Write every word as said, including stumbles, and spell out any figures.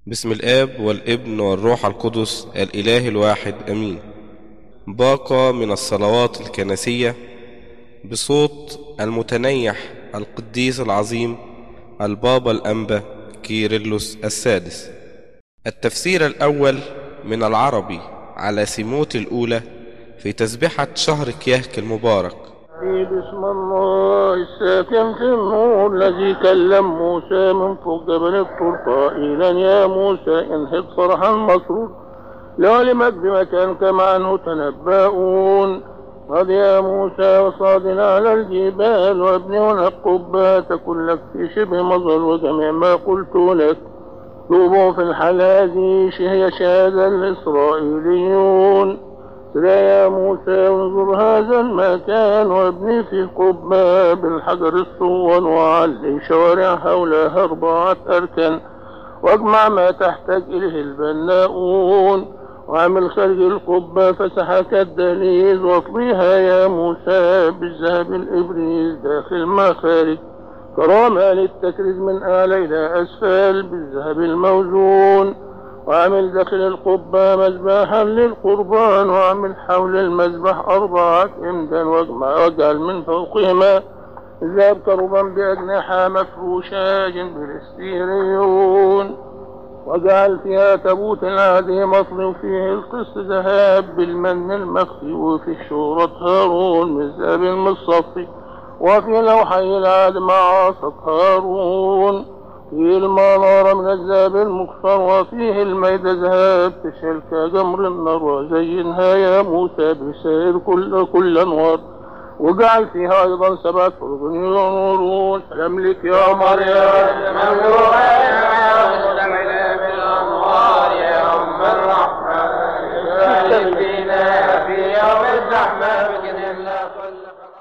بسم الآب والابن والروح القدس الإله الواحد أمين. باقة من الصلوات الكنسية بصوت المتنيح القديس العظيم البابا الأنبا كيرلس السادس. التفسير الأول من العربي على سموت الأولى في تسبحة شهر كيهك المبارك. بسم الله الساكن في النور الذي كلم موسى من فوق جبل الطور قائلا يا موسى انهض فرحا مسرور لعلمك بمكانك مع عنه تنبؤون. قد يا موسى وصعدنا على الجبال وابني هنا القبات تكن لك في شبه مظل وجميع ما قلت لك طوبوا في الحلازيش هي شهادة الإسرائيليون. يا موسى انظر هذا المكان وابني في قبة بالحجر الصون وعلي شوارع حولها أربعة أركان واجمع ما تحتاج إليه البناؤون واعمل خارج القبة فسحك الدهليز واطليها يا موسى بالذهب الإبريز داخل مخارج كرامة للتكريز من أعلى إلى أسفل بالذهب الموزون. وعمل داخل القبة مذبحا للقربان وعمل حول المذبح أربعة أمدان واجعل من فوقهما ذهب كربا بأجنحة مفروشة بالستيريون. وجعل فيها تابوت العهد مطلي فيه القسط ذهب بالمن المخفي وفي الشورة هارون من ذهب المصفي وفي لوحي العهد مع عصا هارون. فيه المنارة من الذهب المكسر وفيه الميدة ذهب تشعل كجمر النار وزينها يا موسى بسائر كل كل أنوار. وجعل فيها أيضا سبعة فرج ينورون. سلام لك يا مريم مملوءة مستملة بالأنوار يا أم الرحمة بارك فينا في يوم الزحمة بإذن الله كل